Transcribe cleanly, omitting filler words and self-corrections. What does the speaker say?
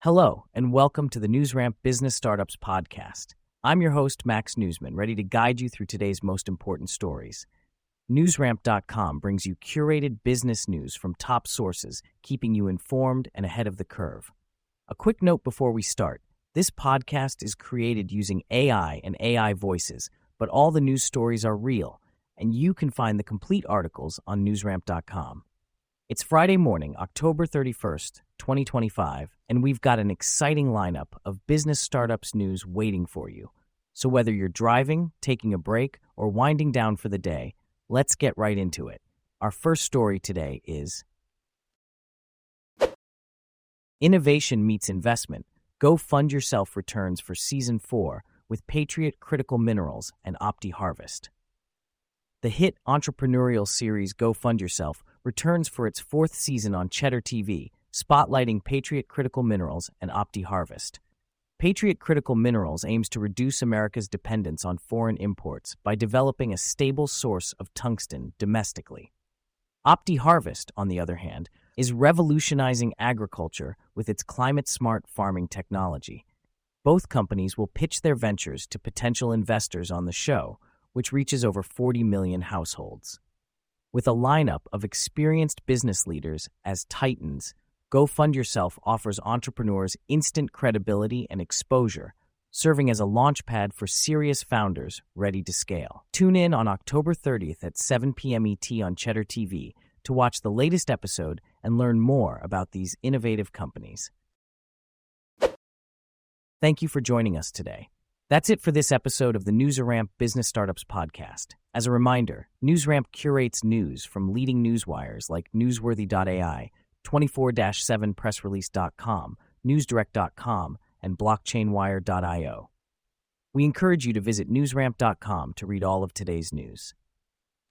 Hello, and welcome to the NewsRamp Business Startups Podcast. I'm your host, Max Newsman, ready to guide you through today's most important stories. NewsRamp.com brings you curated business news from top sources, keeping you informed and ahead of the curve. A quick note before we start. This podcast is created using AI and AI voices, but all the news stories are real, and you can find the complete articles on NewsRamp.com. It's Friday morning, October 31st, 2025, and we've got an exciting lineup of business startups news waiting for you. So whether you're driving, taking a break, or winding down for the day, let's get right into it. Our first story today is Innovation Meets Investment. Go Fund Yourself returns for Season 4 with Patriot Critical Minerals and Opti Harvest. The hit entrepreneurial series Go Fund Yourself returns for its fourth season on Cheddar TV, spotlighting Patriot Critical Minerals and Opti Harvest. Patriot Critical Minerals aims to reduce America's dependence on foreign imports by developing a stable source of tungsten domestically. Opti Harvest, on the other hand, is revolutionizing agriculture with its climate-smart farming technology. Both companies will pitch their ventures to potential investors on the show, which reaches over 40 million households. With a lineup of experienced business leaders as titans, Go Fund Yourself offers entrepreneurs instant credibility and exposure, serving as a launchpad for serious founders ready to scale. Tune in on October 30th at 7 p.m. ET on Cheddar TV to watch the latest episode and learn more about these innovative companies. Thank you for joining us today. That's it for this episode of the NewsRamp Business Startups Podcast. As a reminder, NewsRamp curates news from leading newswires like Newsworthy.ai, 24-7pressrelease.com, NewsDirect.com, and BlockchainWire.io. We encourage you to visit NewsRamp.com to read all of today's news.